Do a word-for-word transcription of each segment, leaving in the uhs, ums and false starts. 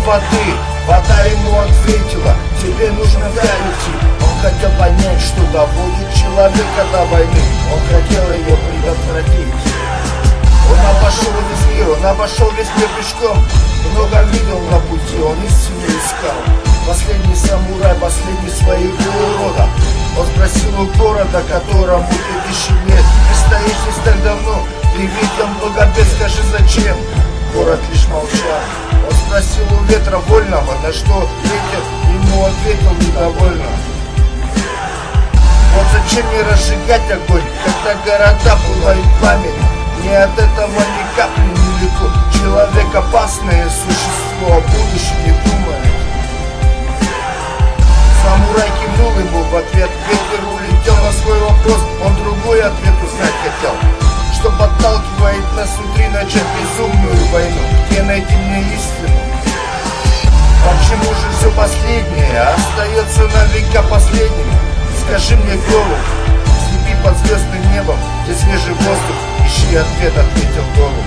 воды. Вода ему ответила: тебе нужно вдаль идти. Он хотел понять, что доводит человека до войны. Он хотел ее предотвратить. Он обошел весь мир, он обошел весь мир пешком. Много видел на пути, он истину искал. Последний самурай, последний своего рода. Он спросил у города, которому две тысячи лет. Ты стоишь здесь так давно, ты видел много бед, скажи зачем? Город лишь молчал. Он спросил у ветра вольного, на что ветер ему ответил недовольно: вот зачем мне разжигать огонь, когда города пылают пламенем? Не от этого ни капли не легко. Человек опасное существо, о будущем не думает. Самурай кивнул ему в ответ. Ветер улетел на свой вопрос. Он другой ответ узнать хотел. Что подталкивает нас внутри начать безумную войну? Где найти мне истину? Почему же все последнее остается на века последним? Скажи мне, голубь, слепи под звездным небом, где свежий воздух, ищи ответ, ответил голубь.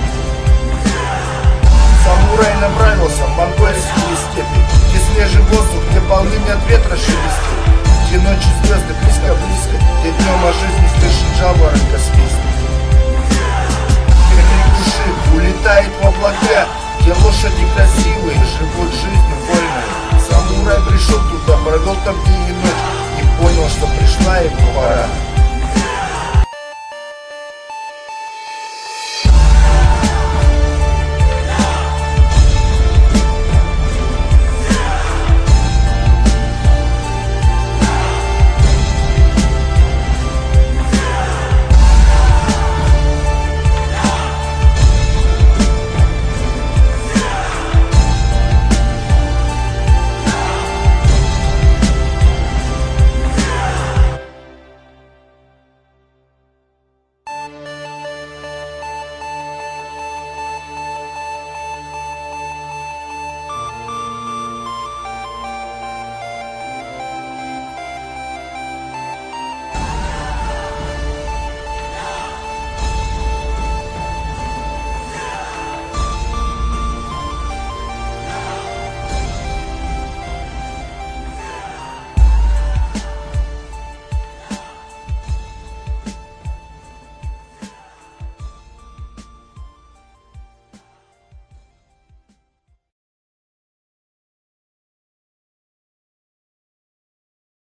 Самурай направился в монгольские степи, где свежий воздух, где полынь от ветра шелестит, где ночью звезды близко-близко, где днем о жизни слышен жаворонка свист. Где крик души улетает в облака, где лошади красивые живут жизнью вольной. Самурай пришел туда, провел там день и ночь и понял, что пришла его пора.